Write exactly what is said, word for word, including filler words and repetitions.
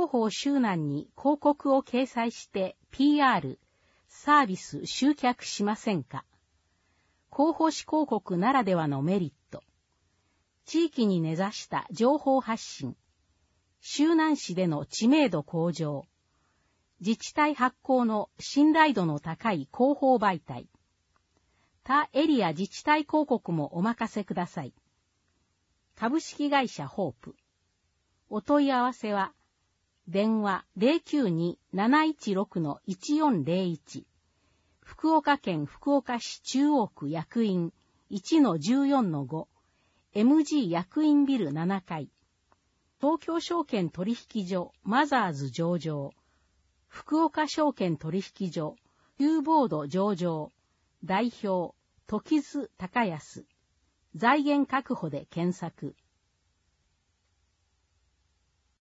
報周南に広告を掲載して ピーアール、サービス集客しませんか？広報誌広告ならではのメリット。地域に根ざした情報発信。周南市での知名度向上。自治体発行の信頼度の高い広報媒体。他エリア自治体広告もお任せください。株式会社ホープ。お問い合わせは、電話 ゼロきゅうに なないちろく いちよんゼロいち。福岡県福岡市中央区役員 いちのじゅうよんのご。エムジー 役員ビルななかい。東京証券取引所マザーズ上場。福岡証券取引所、Uボード上場、代表、時津隆康、財源確保で検索。